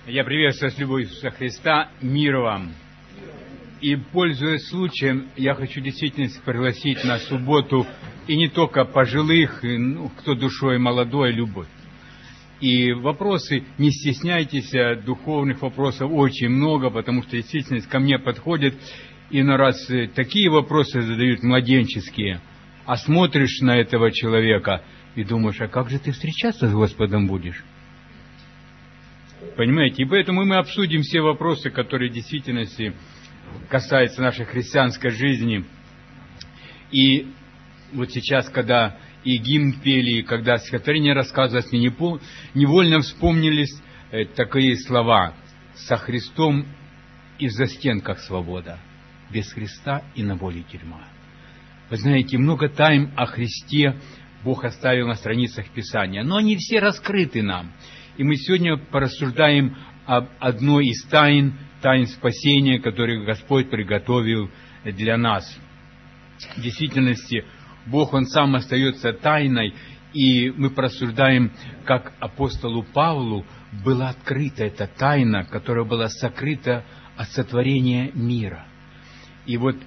Я приветствую с любовью Иисуса Христа, мир вам. И, пользуясь случаем, я хочу действительно пригласить на субботу и не только пожилых, кто душой молодой, любовь. И вопросы, не стесняйтесь, духовных вопросов очень много, потому что действительно ко мне подходят, и на раз такие вопросы задают младенческие, а смотришь на этого человека и думаешь, а как же ты встречаться с Господом будешь? Понимаете, и поэтому мы обсудим все вопросы, которые в действительности касаются нашей христианской жизни. И вот сейчас, когда и гимн пели, и когда стихотворение рассказывалось, мне невольно вспомнились такие слова: «Со Христом и в застенках свобода, без Христа и на воле тюрьма». Вы знаете, много тайн о Христе Бог оставил на страницах Писания, но они все раскрыты нам. И мы сегодня порассуждаем об одной из тайн спасения, которые Господь приготовил для нас. В действительности, Бог, Он сам остается тайной, и мы порассуждаем, как апостолу Павлу была открыта эта тайна, которая была сокрыта от сотворения мира. И вот,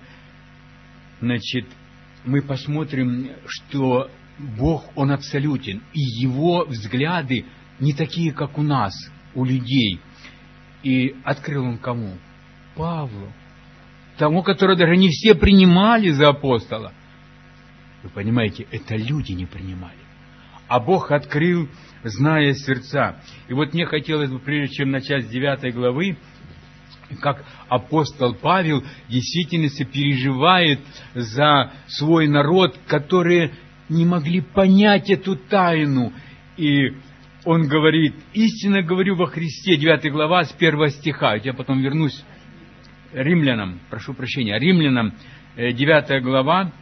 мы посмотрим, что Бог, Он абсолютен, и Его взгляды не такие, как у нас, у людей. И открыл Он кому? Павлу. Тому, которого даже не все принимали за апостола. Вы понимаете, это люди не принимали. А Бог открыл, зная сердца. И вот мне хотелось бы, прежде чем начать с 9 главы, как апостол Павел в действительности переживает за свой народ, которые не могли понять эту тайну. И он говорит: истинно говорю во Христе, 9 глава, с 1 стиха. Я потом вернусь Римлянам, Римлянам, 9 глава,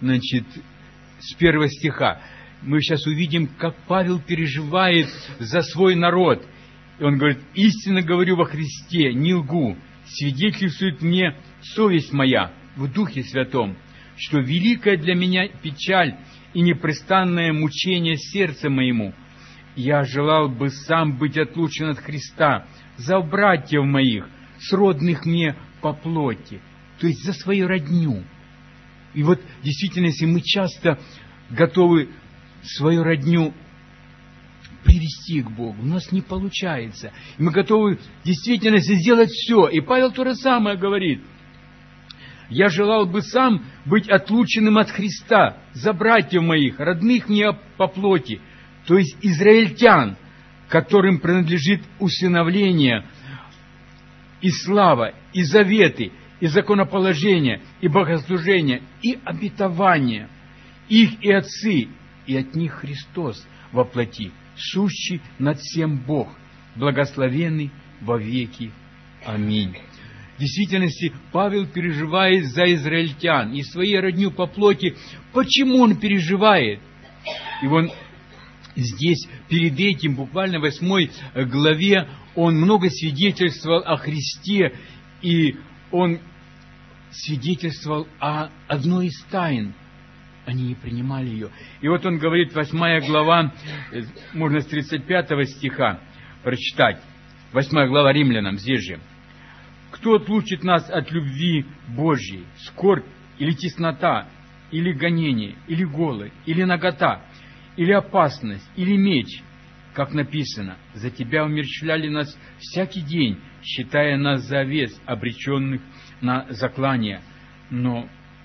с 1 стиха. Мы сейчас увидим, как Павел переживает за свой народ. И он говорит: истинно говорю во Христе, не лгу, свидетельствует мне совесть моя в Духе Святом, что великая для меня печаль и непрестанное мучение сердца моему. Я желал бы сам быть отлучен от Христа за братьев моих, сродных мне по плоти, то есть за свою родню. И вот в действительности мы часто готовы свою родню привести к Богу. У нас не получается. И мы готовы в действительности сделать все. И Павел то же самое говорит. Я желал бы сам быть отлученным от Христа за братьев моих, родных мне по плоти, то есть израильтян, которым принадлежит усыновление, и слава, и заветы, и законоположение, и богослужение, и обетование, их и отцы, и от них Христос во плоти, сущий над всем Бог, благословенный во веки. Аминь. В действительности, Павел переживает за израильтян и своей родню по плоти. Почему он переживает? И он здесь, перед этим, буквально в 8 главе, он много свидетельствовал о Христе, и он свидетельствовал о одной из тайн. Они не принимали ее. И вот он говорит, 8 глава, можно с 35 стиха прочитать. 8 глава Римлянам, здесь же. «Кто отлучит нас от любви Божьей? Скорбь или теснота, или гонение, или голод, или нагота, или опасность, или меч?» Как написано: «За тебя умерщвляли нас всякий день, считая нас за овец, обреченных на заклание. Но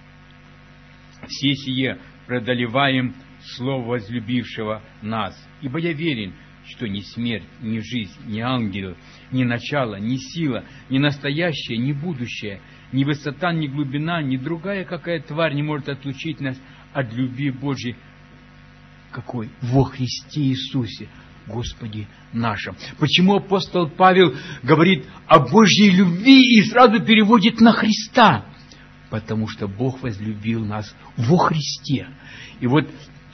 все сие преодолеваем слово возлюбившего нас. Ибо я верен, что ни смерть, ни жизнь, ни ангелы, ни начало, ни сила, ни настоящее, ни будущее, ни высота, ни глубина, ни другая какая тварь не может отлучить нас от любви Божьей». Какой? Во Христе Иисусе, Господе нашем. Почему апостол Павел говорит о Божьей любви и сразу переводит на Христа? Потому что Бог возлюбил нас во Христе. И вот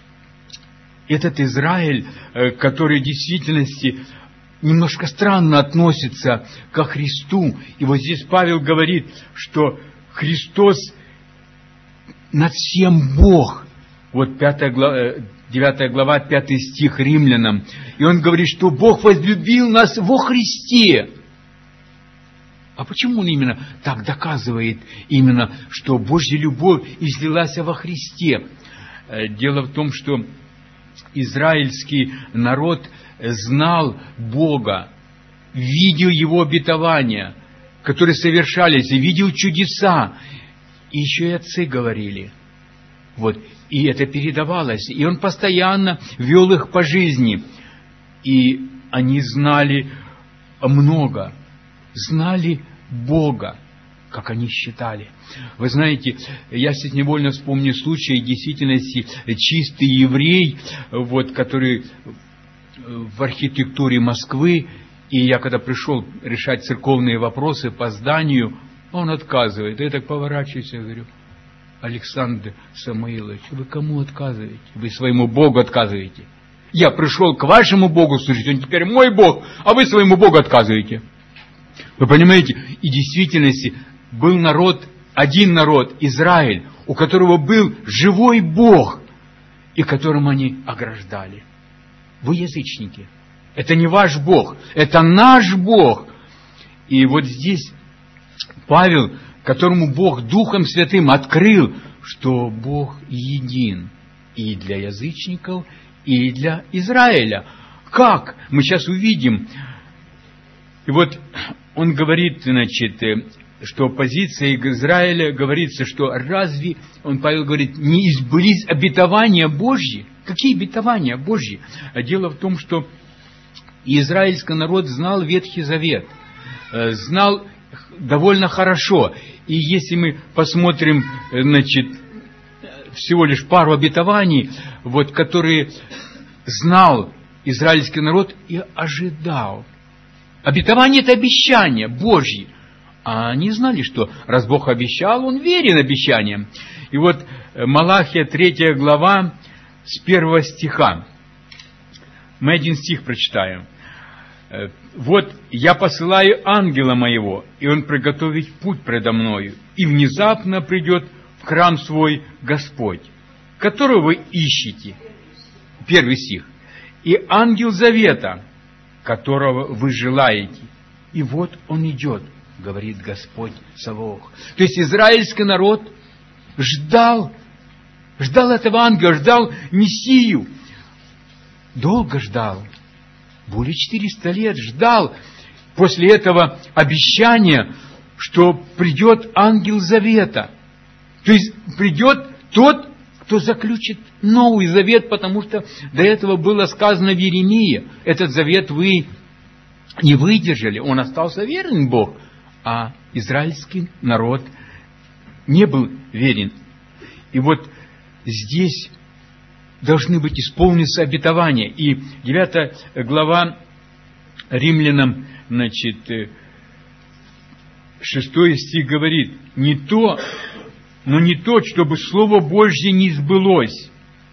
этот Израиль, который в действительности немножко странно относится ко Христу, и вот здесь Павел говорит, что Христос над всем Бог. Вот 9 9 глава, 5 стих Римлянам. И он говорит, что Бог возлюбил нас во Христе. А почему он именно так доказывает, именно, что Божья любовь излилась во Христе? Дело в том, что израильский народ знал Бога, видел Его обетования, которые совершались, и видел чудеса. И еще и отцы говорили. Вот. И это передавалось. И он постоянно вел их по жизни. И они знали много. Знали Бога, как они считали. Вы знаете, я сейчас невольно вспомню случай в действительности чистый еврей, вот, который в архитектуре Москвы, и я когда пришел решать церковные вопросы по зданию, он отказывает. Я так поворачиваюсь и говорю: Александр Самоилович, вы кому отказываете? Вы своему Богу отказываете. Я пришел к вашему Богу служить, он теперь мой Бог, а вы своему Богу отказываете. Вы понимаете, и в действительности был народ, один народ, Израиль, у которого был живой Бог, и которым они ограждали. Вы язычники. Это не ваш Бог, это наш Бог. И вот здесь Павел, которому Бог Духом Святым открыл, что Бог един и для язычников, и для Израиля. Как? Мы сейчас увидим. И вот он говорит, значит, что позиция Израиля говорится, что разве, Павел говорит, не избылись обетования Божьи? Какие обетования Божьи? Дело в том, что израильский народ знал Ветхий Завет, знал довольно хорошо. И если мы посмотрим, значит, всего лишь пару обетований, вот, которые знал израильский народ и ожидал. Обетование – это обещание Божье. А они знали, что раз Бог обещал, Он верен обещаниям. И вот Малахия 3 глава с 1 стиха. Мы один стих прочитаем. «Вот я посылаю ангела моего, и он приготовит путь предо мною, и внезапно придет в храм свой Господь, которого вы ищете». 1 стих. «И ангел завета, которого вы желаете, и вот он идет, говорит Господь Саваоф». То есть израильский народ ждал этого ангела, ждал Мессию. Долго ждал. Более 400 лет ждал после этого обещания, что придет ангел завета. То есть придет тот, кто заключит новый завет, потому что до этого было сказано в Иеремии: этот завет вы не выдержали, он остался верен Бог, а израильский народ не был верен. И вот здесь должны быть исполниться обетования. И 9 глава Римлянам, значит, 6 стих говорит: не то, чтобы Слово Божье не сбылось.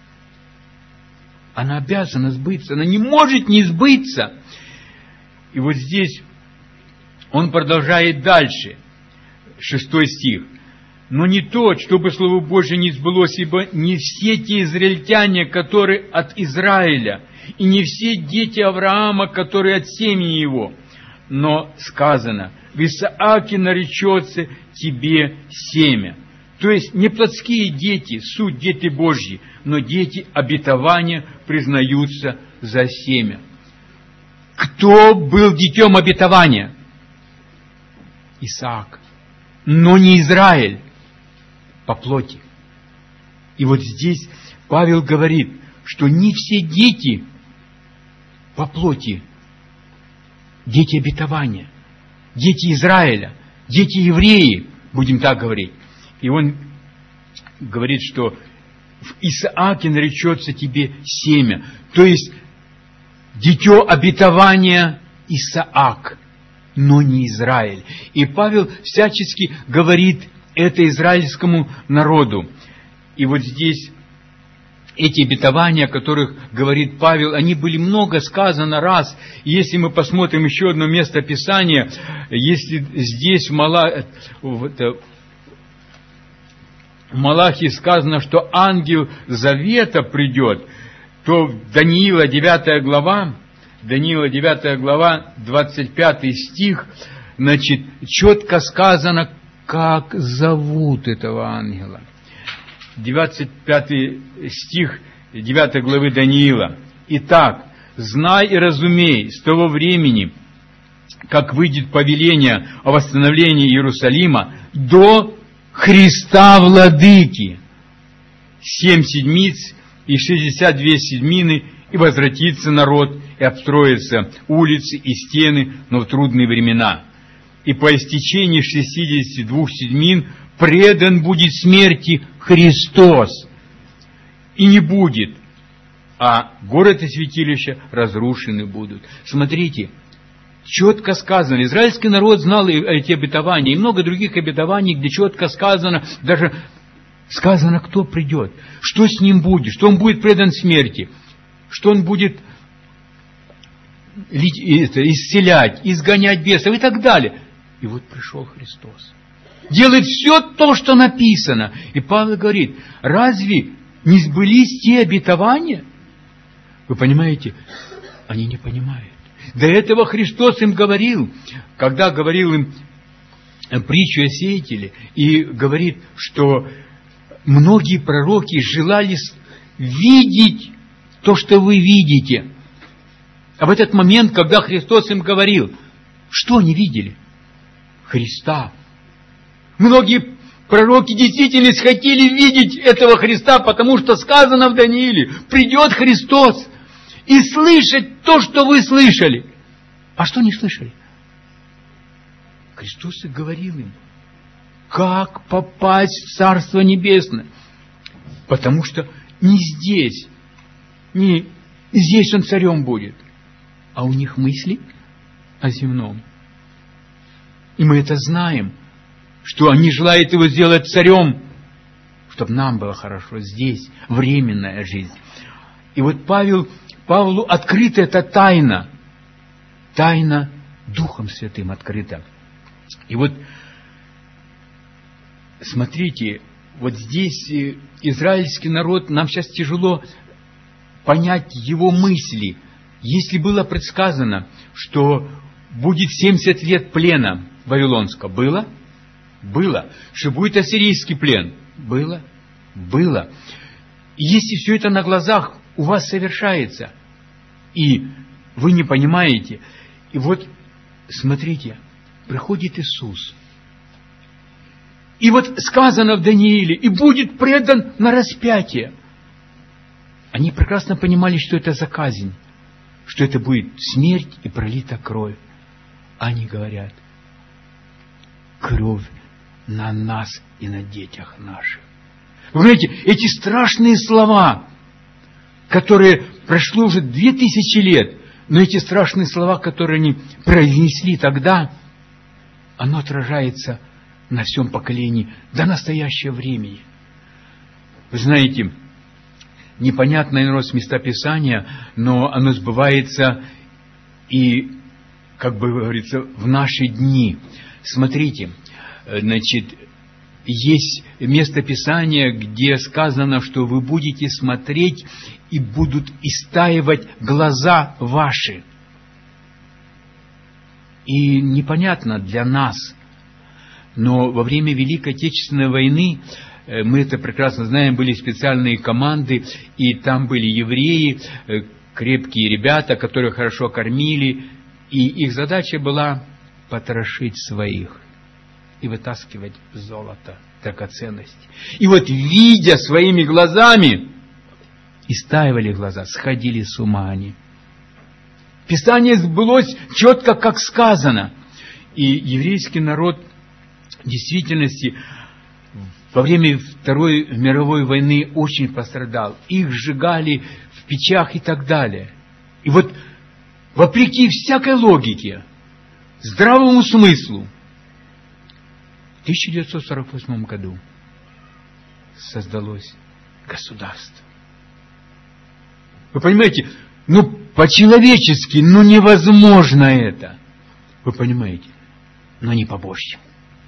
Оно обязано сбыться, оно не может не сбыться. И вот здесь он продолжает дальше, 6 стих. Но не то, чтобы Слово Божье не сбылось, ибо не все те израильтяне, которые от Израиля, и не все дети Авраама, которые от семени его. Но сказано: в Исааке наречется тебе семя. То есть не плотские дети, суть дети Божьи, но дети обетования признаются за семя. Кто был детем обетования? Исаак. Но не Израиль по плоти. И вот здесь Павел говорит, что не все дети по плоти, дети обетования, дети Израиля, дети евреи, будем так говорить. И он говорит, что в Исааке наречется тебе семя. То есть дитё обетования Исаак, но не Израиль. И Павел всячески говорит это израильскому народу. И вот здесь эти обетования, о которых говорит Павел, они были много сказано раз. И если мы посмотрим еще одно место Писания, если здесь в Малахии сказано, что ангел завета придет, что Даниила 9 глава, 25 стих, значит, четко сказано, как зовут этого ангела. 25 стих 9 главы Даниила. «Итак, знай и разумей с того времени, как выйдет повеление о восстановлении Иерусалима, до Христа Владыки, 7 седмиц и 62 седьмины, и возвратится народ, и обстроятся улицы и стены, но в трудные времена. И по истечении 62 седмин предан будет смерти Христос, и не будет, а город и святилище разрушены будут». Смотрите, четко сказано, израильский народ знал эти обетования, и много других обетований, где четко сказано, даже сказано, кто придет, что с ним будет, что он будет предан смерти, что он будет исцелять, изгонять бесов и так далее. И вот пришел Христос. Делает все то, что написано. И Павел говорит, разве не сбылись те обетования? Вы понимаете? Они не понимают. До этого Христос им говорил, когда говорил им притчу о сеятеле, и говорит, что многие пророки желали видеть то, что вы видите. А в этот момент, когда Христос им говорил, что они видели? Христа. Многие пророки действительно хотели видеть этого Христа, потому что сказано в Данииле, придет Христос и слышать то, что вы слышали. А что не слышали? Христос и говорил им, как попасть в Царство Небесное. Потому что не здесь он царем будет, а у них мысли о земном. И мы это знаем, что они желают его сделать царем, чтобы нам было хорошо здесь, временная жизнь. И вот Павлу открыта эта тайна Духом Святым открыта. И вот, смотрите, вот здесь израильский народ, нам сейчас тяжело понять его мысли. Если было предсказано, что будет 70 лет плена вавилонского, было? Было. Что будет ассирийский плен? Было? Было. И если все это на глазах у вас совершается, и вы не понимаете, и вот, смотрите, приходит Иисус, и вот сказано в Данииле, и будет предан на распятие. Они прекрасно понимали, что это за казнь, что это будет смерть и пролита кровь. Они говорят, кровь на нас и на детях наших. Вы знаете, эти страшные слова, которые прошло уже 2000 лет, но эти страшные слова, которые они произнесли тогда, оно отражается на всем поколении до настоящего времени. Вы знаете, непонятно иной раз места Писания, но оно сбывается и, как бы говорится, в наши дни. Смотрите, значит, есть место Писания, где сказано, что вы будете смотреть и будут истаивать глаза ваши. И непонятно для нас, но во время Великой Отечественной войны, мы это прекрасно знаем, были специальные команды, и там были евреи, крепкие ребята, которые хорошо кормили, и их задача была потрошить своих и вытаскивать золото, драгоценности. И вот, видя своими глазами, истаивали глаза, сходили с ума они. Писание сбылось четко, как сказано. И еврейский народ в действительности во время Второй мировой войны очень пострадал. Их сжигали в печах и так далее. И вот, вопреки всякой логике, здравому смыслу, в 1948 году создалось государство. Вы понимаете, по-человечески, невозможно это. Вы понимаете, но не по-божьему.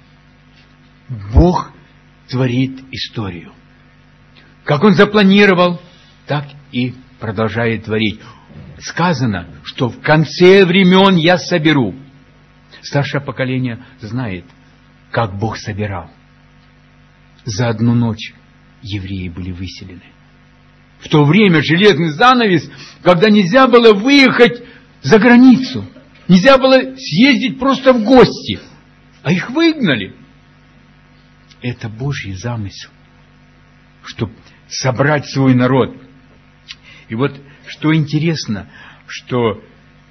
Бог творит историю. Как Он запланировал, так и продолжает творить. Сказано, что в конце времен я соберу. Старшее поколение знает, как Бог собирал. За одну ночь евреи были выселены. В то время железный занавес, когда нельзя было выехать за границу, нельзя было съездить просто в гости, а их выгнали. Это Божий замысел, чтобы собрать свой народ. И вот что интересно, что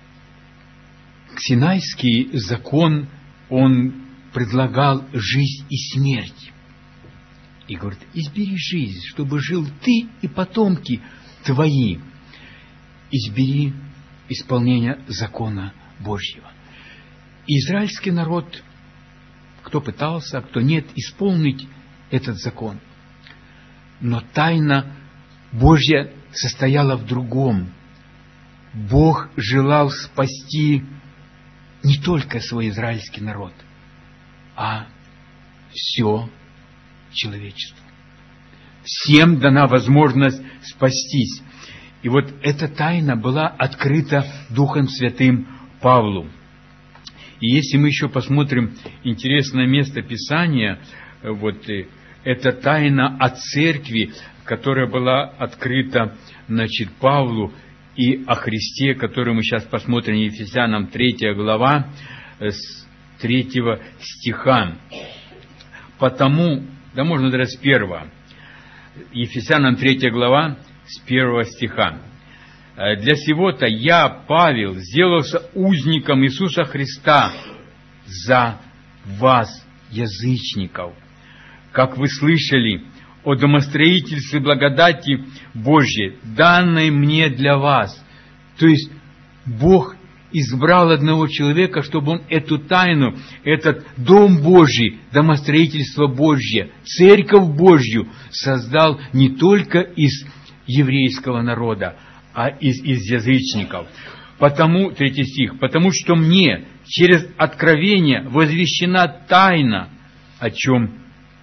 Синайский закон, он предлагал жизнь и смерть. И говорит, избери жизнь, чтобы жил ты и потомки твои. Избери исполнение закона Божьего. И израильский народ, кто пытался, а кто нет, исполнить этот закон. Но тайна Божья состояла в другом. Бог желал спасти не только свой израильский народ, а все человечество. Всем дана возможность спастись. И вот эта тайна была открыта Духом Святым Павлу. И если мы еще посмотрим интересное место Писания, вот эта тайна о церкви, которая была открыта, Павлу, и о Христе, который мы сейчас посмотрим, Ефесянам 3 глава, с 3 стиха. Потому, да можно даже с 1. Ефесянам 3 глава, с 1 стиха. «Для сего-то я, Павел, сделался узником Иисуса Христа за вас, язычников, как вы слышали о домостроительстве благодати Божьей, данной мне для вас». То есть Бог избрал одного человека, чтобы он эту тайну, этот Дом Божий, домостроительство Божье, Церковь Божью создал не только из еврейского народа, а из язычников. Потому, 3 стих, «Потому что мне через откровение возвещена тайна, о чем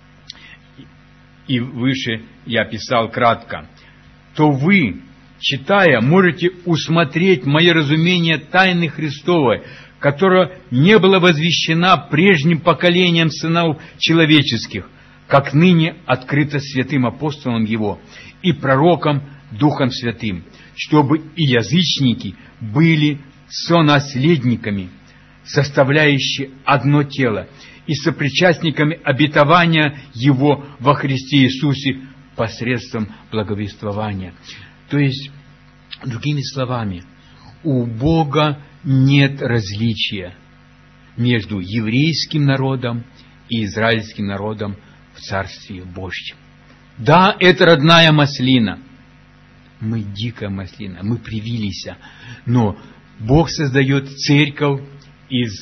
и выше я писал кратко, то вы, читая, можете усмотреть мое разумение тайны Христовой, которая не была возвещена прежним поколением сынов человеческих, как ныне открыто святым апостолом его и пророком Духом Святым, чтобы и язычники были сонаследниками, составляющие одно тело, и сопричастниками обетования Его во Христе Иисусе посредством благовествования. То есть, другими словами, у Бога нет различия между еврейским народом и израильским народом в Царстве Божьем. Да, это родная маслина. Мы дикая маслина, мы привились, но Бог создает церковь из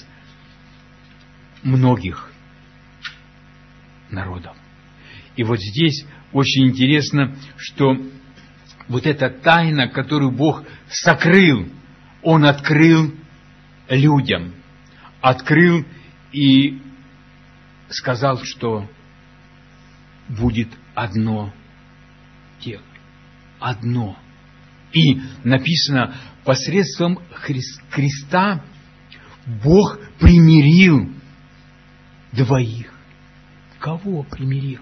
многих народов. И вот здесь очень интересно, что вот эта тайна, которую Бог сокрыл, Он открыл людям. Открыл и сказал, что будет одно тело. Одно. И написано, посредством Христа Бог примирил двоих. Кого примирил?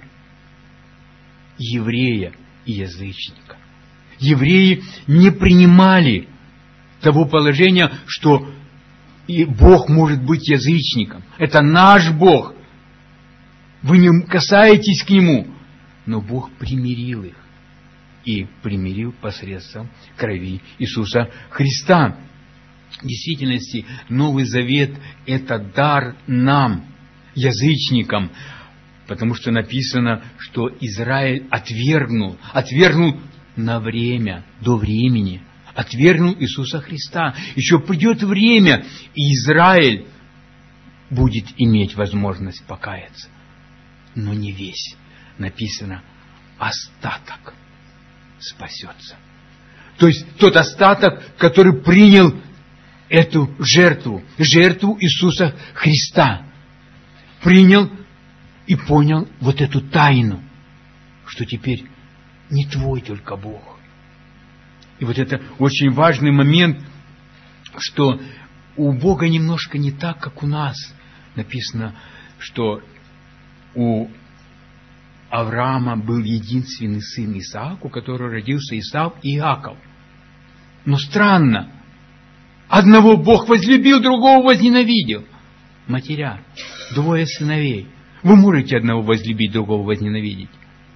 Еврея и язычника. Евреи не принимали того положения, что и Бог может быть язычником. Это наш Бог. Вы не касаетесь к Нему. Но Бог примирил их. И примирил посредством крови Иисуса Христа. В действительности, Новый Завет – это дар нам, язычникам, потому что написано, что Израиль отвергнул на время, до времени, отвергнул Иисуса Христа. Еще придет время, и Израиль будет иметь возможность покаяться. Но не весь. Написано, остаток спасется. То есть тот остаток, который принял эту жертву Иисуса Христа, принял и понял вот эту тайну, что теперь не твой только Бог. И вот это очень важный момент, что у Бога немножко не так, как у нас. Написано, что у Авраама был единственный сын Исаак, у которого родился Исав и Иаков. Но странно, одного Бог возлюбил, другого возненавидел. Матеря, двое сыновей. Вы можете одного возлюбить, другого возненавидеть?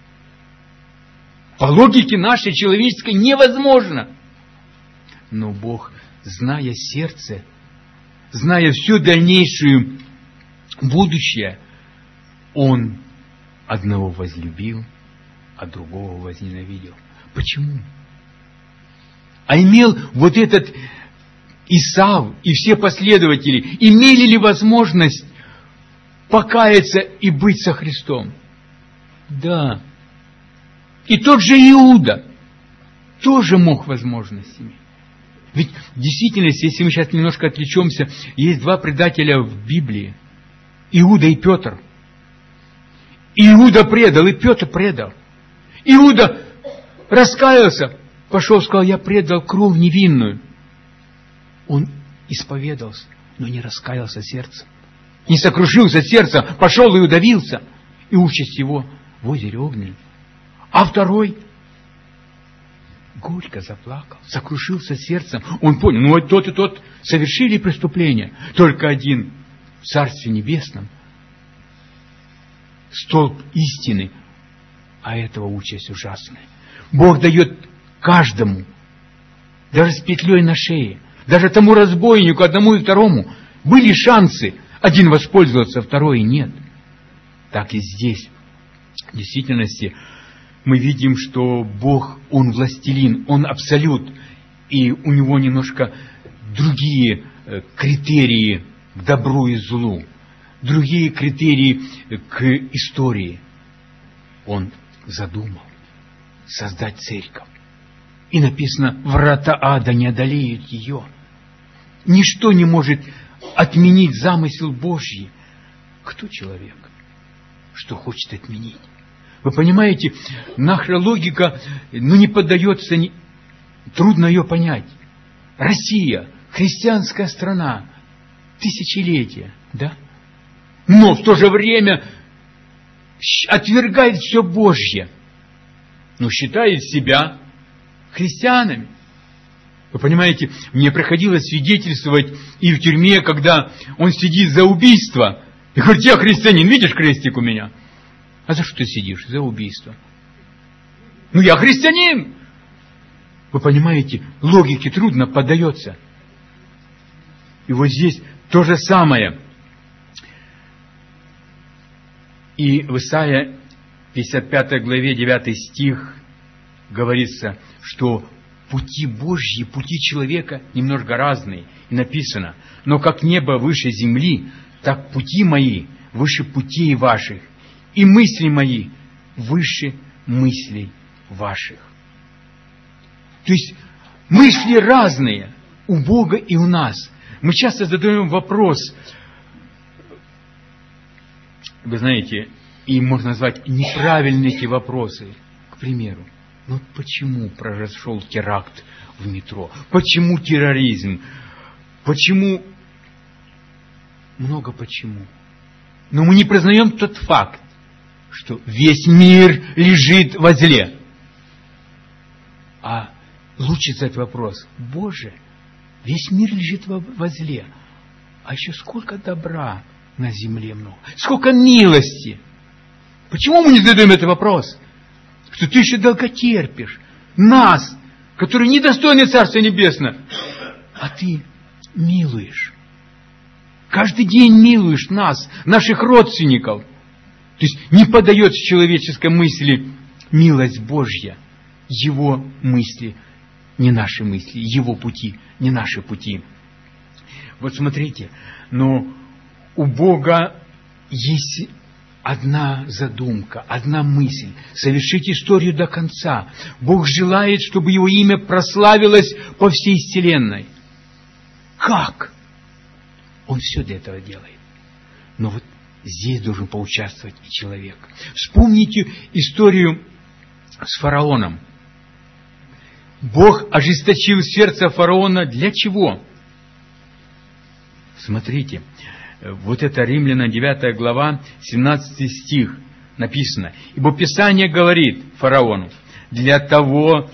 По логике нашей человеческой невозможно. Но Бог, зная сердце, зная всю дальнейшую будущее, Он одного возлюбил, а другого возненавидел. Почему? А имел вот этот Исав и все последователи, имели ли возможность покаяться и быть со Христом? Да. И тот же Иуда тоже мог возможность иметь. Ведь в действительности, если мы сейчас немножко отвлечемся, есть два предателя в Библии. Иуда и Петр. Иуда предал, и Петр предал. Иуда раскаялся, пошел, сказал: я предал кровь невинную. Он исповедался, но не раскаялся сердцем. Не сокрушился сердцем, пошел и удавился. И участь его в озере огненном. А второй горько заплакал, сокрушился сердцем. Он понял, ну вот тот и тот совершили преступление. Только один в Царстве Небесном. Столб истины, а этого участь ужасная. Бог дает каждому, даже с петлей на шее, даже тому разбойнику, одному и второму, были шансы. Один воспользовался, второй нет. Так и здесь. В действительности мы видим, что Бог, Он властелин, Он абсолют, и у Него немножко другие критерии к добру и злу, другие критерии к истории. Он задумал создать церковь. И написано: врата ада не одолеют ее. Ничто не может отменить замысел Божий. Кто человек, что хочет отменить? Вы понимаете, наша логика, не поддается, трудно ее понять. Россия, христианская страна, тысячелетия, да? Но в то же время отвергает все Божье, но считает себя христианами. Вы понимаете, мне приходилось свидетельствовать и в тюрьме, когда он сидит за убийство, и говорит: я христианин, видишь крестик у меня? А за что ты сидишь? За убийство. Ну, я христианин! Вы понимаете, логике трудно поддается. И вот здесь то же самое. И в Исаия 55 главе 9 стих говорится, что пути Божьи, пути человека немножко разные. И написано: но как небо выше земли, так пути мои выше путей ваших, и мысли мои выше мыслей ваших. То есть мысли разные у Бога и у нас. Мы часто задаем вопрос, вы знаете, и можно назвать неправильные эти вопросы. К примеру, ну почему произошел теракт в метро? Почему терроризм? Почему? Много почему. Но мы не признаем тот факт, что весь мир лежит во зле. А лучше задать вопрос: Боже, весь мир лежит во зле, а еще сколько добра на земле много, сколько милости. Почему мы не задаем этот вопрос? Что ты еще долготерпишь нас, которые недостойны Царства Небесного, а ты милуешь. Каждый день милуешь нас, наших родственников. То есть не поддается человеческой мысли милость Божья. Его мысли, не наши мысли, Его пути, не наши пути. Вот смотрите, но у Бога есть одна задумка, одна мысль — совершить историю до конца. Бог желает, чтобы Его имя прославилось по всей вселенной. Как? Он все для этого делает. Но вот здесь должен поучаствовать и человек. Вспомните историю с фараоном. Бог ожесточил сердце фараона для чего? Смотрите, вот это Римлянам 9 глава, 17 стих написано. Ибо Писание говорит фараону: для того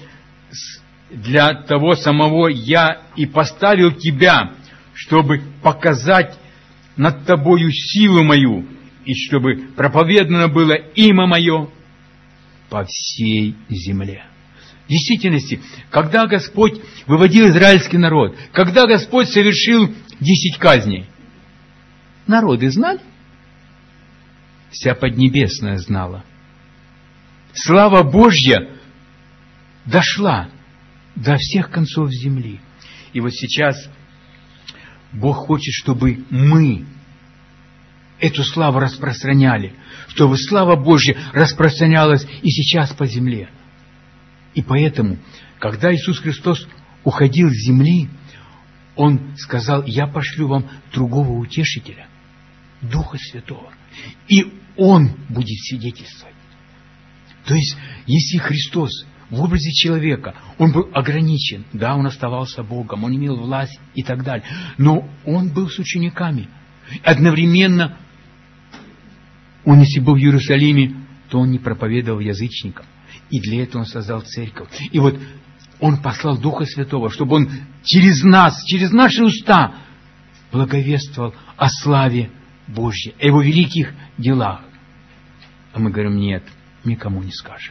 самого я и поставил тебя, чтобы показать над тобою силу мою, и чтобы проповедано было имя мое по всей земле. В действительности, когда Господь выводил израильский народ, когда Господь совершил 10 казней, народы знали? Вся Поднебесная знала. Слава Божья дошла до всех концов земли. И вот сейчас Бог хочет, чтобы мы эту славу распространяли, чтобы слава Божья распространялась и сейчас по земле. И поэтому, когда Иисус Христос уходил с земли, Он сказал: я пошлю вам другого утешителя, Духа Святого, и Он будет свидетельствовать. То есть, если Христос в образе человека, Он был ограничен, да, Он оставался Богом, Он имел власть и так далее, но Он был с учениками. Одновременно, Он, если был в Иерусалиме, то Он не проповедовал язычникам. И для этого Он создал церковь. И вот Он послал Духа Святого, чтобы Он через нас, через наши уста благовествовал о славе Божьей, о Его великих делах. А мы говорим: нет, никому не скажем.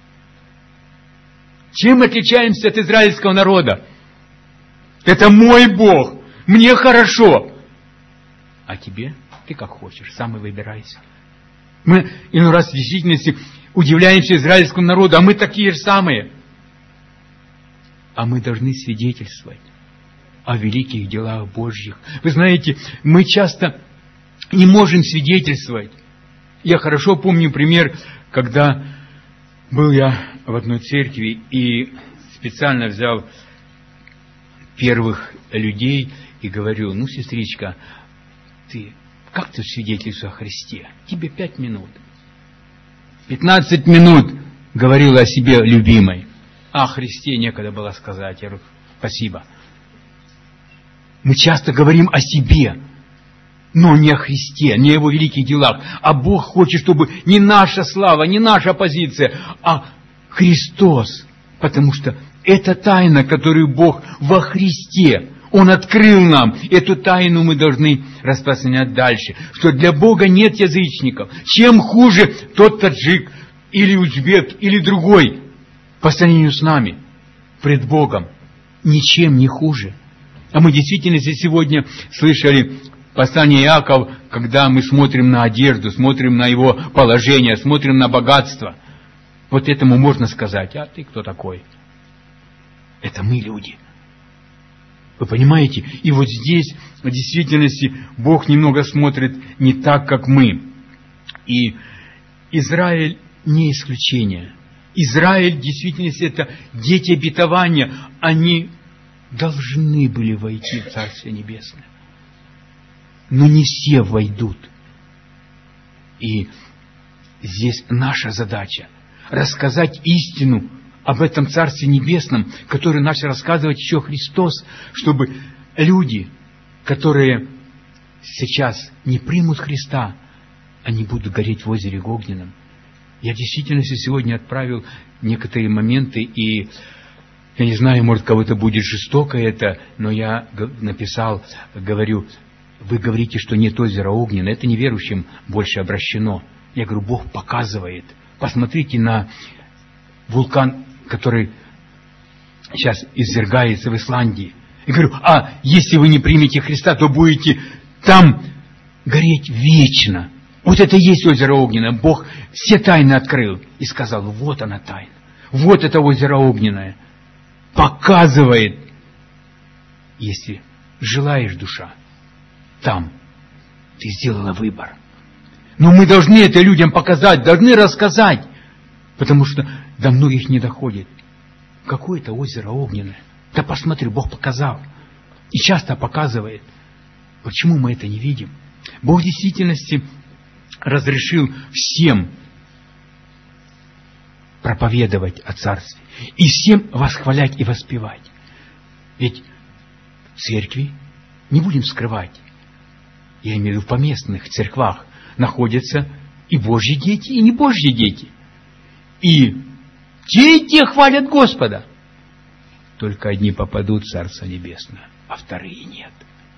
Чем мы отличаемся от израильского народа? Это мой Бог, мне хорошо. А тебе? Ты как хочешь, сам и выбирайся. Мы иной раз в действительности удивляемся израильскому народу, а мы такие же самые. А мы должны свидетельствовать о великих делах Божьих. Вы знаете, мы часто не можем свидетельствовать. Я хорошо помню пример, когда был я в одной церкви и специально взял первых людей и говорю: ну, сестричка, как ты свидетельствуешь о Христе? Тебе 5 минут. 15 минут говорила о себе любимой. О Христе некогда было сказать. Я говорю: спасибо. Мы часто говорим о себе, но не о Христе, не о Его великих делах. А Бог хочет, чтобы не наша слава, не наша позиция, а Христос. Потому что это тайна, которую Бог во Христе, Он открыл нам. Эту тайну мы должны распространять дальше. Что для Бога нет язычников. Чем хуже тот таджик, или узбек, или другой, по сравнению с нами, пред Богом, ничем не хуже. А мы действительно сегодня слышали послание Иакова, когда мы смотрим на одежду, смотрим на его положение, смотрим на богатство. Вот этому можно сказать: а ты кто такой? Это мы люди. Вы понимаете? И вот здесь, в действительности, Бог немного смотрит не так, как мы. И Израиль не исключение. Израиль, в действительности, это дети обетования. Они должны были войти в Царствие Небесное. Но не все войдут. И здесь наша задача рассказать истину об этом Царстве Небесном, который начал рассказывать еще Христос, чтобы люди, которые сейчас не примут Христа, они будут гореть в озере огненном. Я действительно сегодня отправил некоторые моменты, и я не знаю, может, кого-то будет жестоко это, но я написал, говорю: вы говорите, что нет озера огненного, это неверующим больше обращено. Я говорю: Бог показывает. Посмотрите на вулкан, который сейчас извергается в Исландии. Я говорю: а если вы не примете Христа, то будете там гореть вечно. Вот это и есть озеро огненное. Бог все тайны открыл и сказал: вот она тайна. Вот это озеро огненное. Показывает. Если желаешь, душа, там ты сделала выбор. Но мы должны это людям показать, должны рассказать. Потому что до многих не доходит. Какое это озеро огненное? Да посмотри, Бог показал. И часто показывает. Почему мы это не видим? Бог в действительности разрешил всем проповедовать о Царстве и всем восхвалять и воспевать. Ведь в церкви, не будем скрывать, я имею в виду в поместных церквах, находятся и Божьи дети, и не Божьи дети. И те хвалят Господа. Только одни попадут в Царство Небесное, а вторые нет.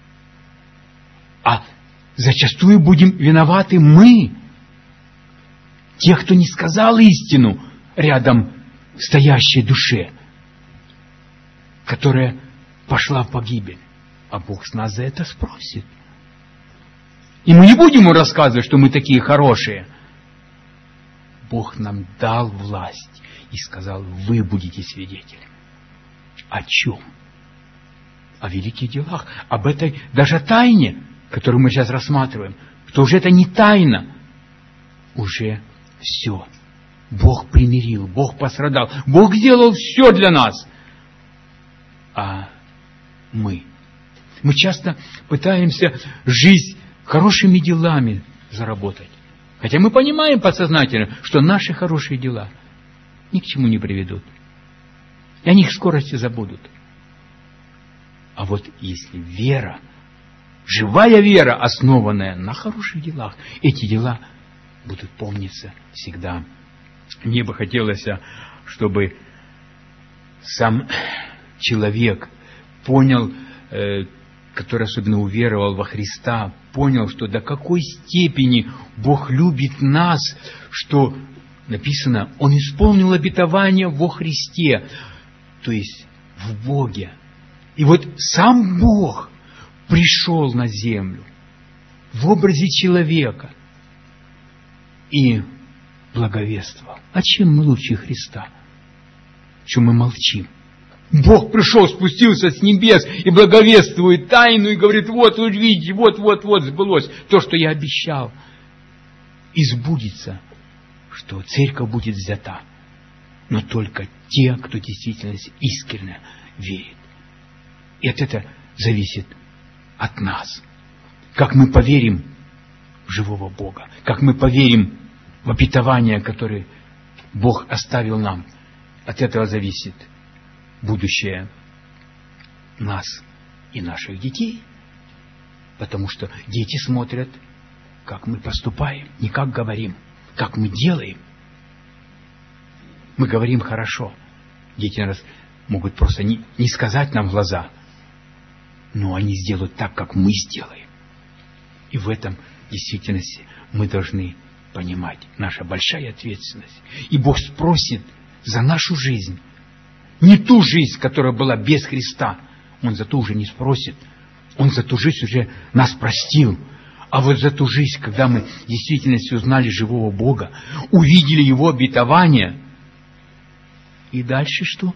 А зачастую будем виноваты мы, те, кто не сказал истину рядом стоящей душе, которая пошла в погибель. А Бог с нас за это спросит. И мы не будем ему рассказывать, что мы такие хорошие. Бог нам дал власть и сказал: вы будете свидетелями. О чем? О великих делах, об этой даже тайне, которую мы сейчас рассматриваем, что уже это не тайна, уже все. Бог примирил, Бог пострадал, Бог сделал все для нас. А мы часто пытаемся жизнь хорошими делами заработать. Хотя мы понимаем подсознательно, что наши хорошие дела ни к чему не приведут. И о них в скорости забудут. А вот если вера, живая вера, основанная на хороших делах, эти дела будут помниться всегда. Мне бы хотелось, чтобы сам человек понял, который особенно уверовал во Христа, понял, что до какой степени Бог любит нас, что написано, Он исполнил обетование во Христе, то есть в Боге. И вот сам Бог пришел на землю в образе человека и благовествовал. А чем мы лучше Христа? Чем мы молчим? Бог пришел, спустился с небес и благовествует тайну и говорит: вот вы видите, вот сбылось то, что я обещал. И сбудется, что церковь будет взята, но только те, кто действительно искренне верит. И это зависит от нас. Как мы поверим в живого Бога, как мы поверим в обетование, которое Бог оставил нам. От этого зависит будущее нас и наших детей. Потому что дети смотрят, как мы поступаем, не как говорим, как мы делаем. Мы говорим хорошо. Дети нас могут просто не сказать нам в глаза, но они сделают так, как мы сделаем. И в этом действительности мы должны понимать наша большая ответственность. И Бог спросит за нашу жизнь. Не ту жизнь, которая была без Христа. Он за ту уже не спросит. Он за ту жизнь уже нас простил. А вот за ту жизнь, когда мы в действительности узнали живого Бога, увидели Его обетование, и дальше что?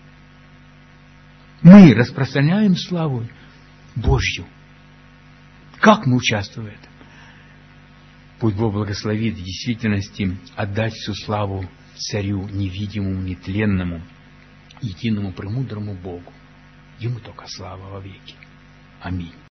Мы распространяем славу Божью. Как мы участвуем в этом? Пусть Бог благословит в действительности отдать всю славу Царю невидимому, нетленному, единому, премудрому Богу. Ему только слава во веки. Аминь.